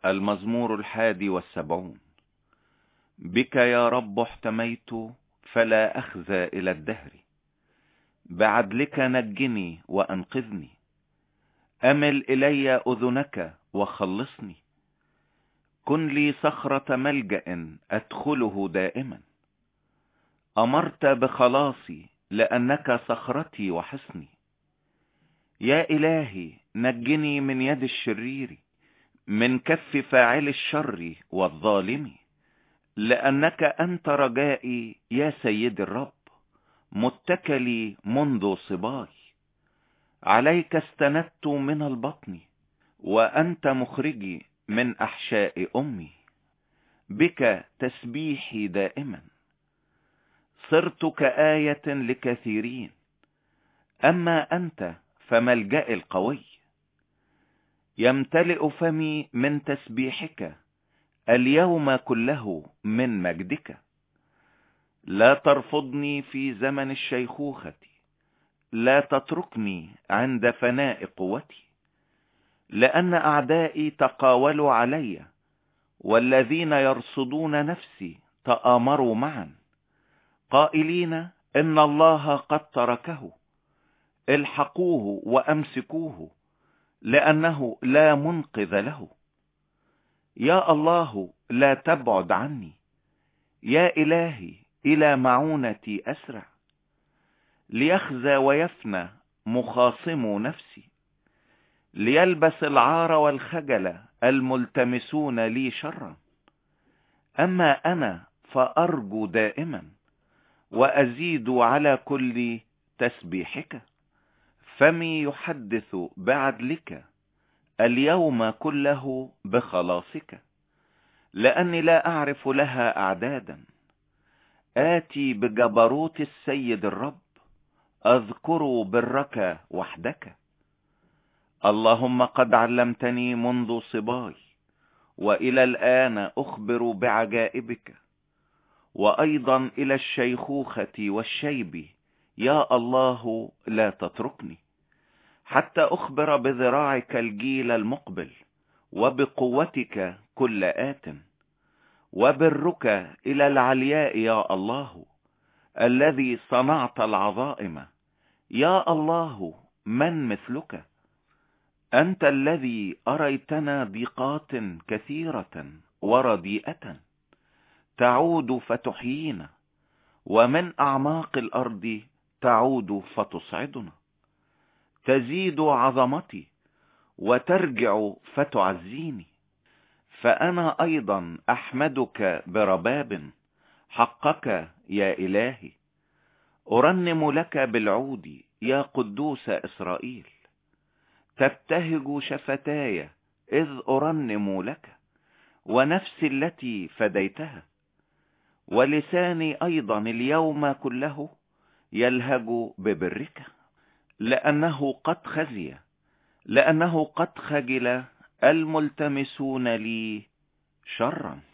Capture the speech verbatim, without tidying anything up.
المزمور الحادي والسبعون. بك يا رب احتميت فلا أخزى إلى الدهر، بعدلك نجني وأنقذني، أمل إلي أذنك وخلصني، كن لي صخرة ملجأ أدخله دائما، أمرت بخلاصي لأنك صخرتي وحصني. يا إلهي نجني من يد الشرير، من كف فاعل الشر والظالم، لأنك أنت رجائي يا سيد الرب، متكلي منذ صباي، عليك استندت من البطن، وأنت مخرجي من أحشاء أمي، بك تسبيحي دائما، صرت كآية لكثيرين، أما أنت فملجأ القوي، يمتلئ فمي من تسبيحك اليوم كله من مجدك. لا ترفضني في زمن الشيخوخة، لا تتركني عند فناء قوتي، لأن أعدائي تقاولوا علي، والذين يرصدون نفسي تآمروا معا، قائلين إن الله قد تركه، الحقوه وأمسكوه، لأنه لا منقذ له. يا الله لا تبعد عني، يا إلهي إلى معونتي أسرع، ليخزى ويفنى مخاصم نفسي، ليلبس العار والخجل الملتمسون لي شرا. أما أنا فأرجو دائما، وأزيد على كل تسبيحك، فمي يحدث بعدلك اليوم كله بخلاصك، لأني لا أعرف لها أعدادا. آتي بجبروت السيد الرب، أذكر برك وحدك. اللهم قد علمتني منذ صباي، وإلى الآن أخبر بعجائبك، وأيضا إلى الشيخوخة والشيب يا الله لا تتركني، حتى أخبر بذراعك الجيل المقبل، وبقوتك كل آت، وبرك إلى العلياء يا الله الذي صنعت العظائم. يا الله من مثلك؟ أنت الذي أريتنا ضيقات كثيرة ورديئة، تعود فتحيينا، ومن أعماق الأرض تعود فتصعدنا، تزيد عظمتي وترجع فتعزيني. فأنا أيضا أحمدك برباب حقك يا إلهي، أرنم لك بالعود يا قدوس إسرائيل، تبتهج شفتاي إذ أرنم لك، ونفسي التي فديتها، ولساني أيضا اليوم كله يلهج ببرك، لأنه قد خزي، لأنه قد خجل الملتمسون لي شرا.